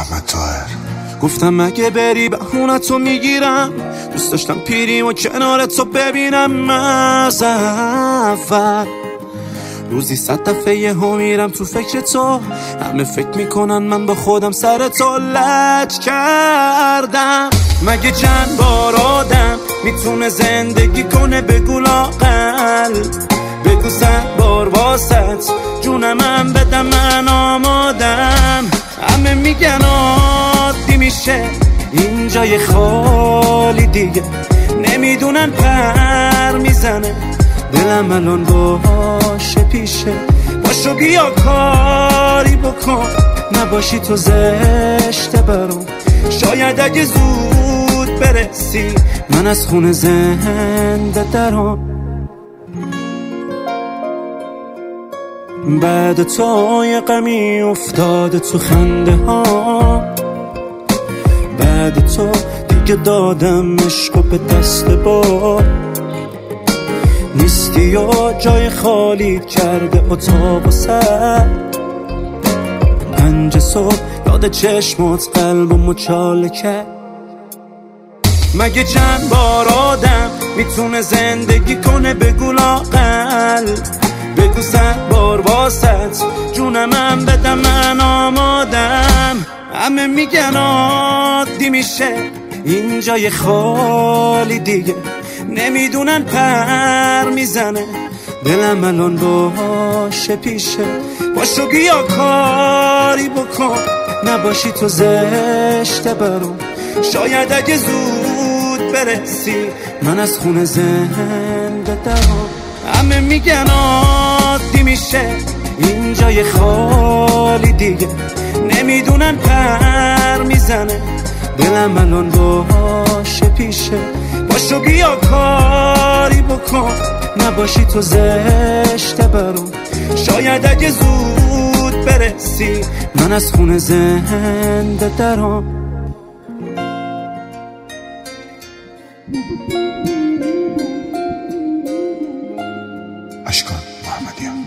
محمد طاهر. گفتم اگه بری بهونتو میگیرم، دوست داشتم پیریم و کنارتو ببینم از اول. روزی 100 دفعه یهو میرم تو فکر تو، همه فکر میکنن من با خودم سر تو لج کردم. مگه چند بار آدم میتونه زندگی کنه بگو لااقل، بگو 100 بار واسط جونم بدم من آمادم. همه میگن عادی میشه اینجا یه خالی دیگه، نمیدونن پر میزنه دلم الان باشه پیشه. باشو بیا کاری بکن، نباشی تو زشته برام. شاید اگه زود برسی من از خونه زنده درام. بعد تو یه غمی افتاده تو خنده ها، بعد تو دیگه دادم عشقو به دست با نیستی و جای خالی کرده اتاق و سر. 5 صبح یاد چشمات قلبم مچاله کرد. مگه چند بار آدم میتونه زندگی کنه بگو لااقل، بگو 100 بار واسط جونم بدم من آمادم. همه میگن عادی میشه اینجا یه خالی دیگه، نمیدونن پر میزنه دلم الان باشه پیشه. باشو بیا کاری بکن، نباشی تو زشته برام. شاید اگه زود برسی من از خونه زنده درام. همه میگن عادی میشه اینجا یه خالی دیگه، نمیدونن پر میزنه دلم الان باشه پیشه. باشو بیا کاری بکن، نباشی تو زشته برام. شاید اگه زود برسی من از خونه زنده درام. اشکان محمدیان.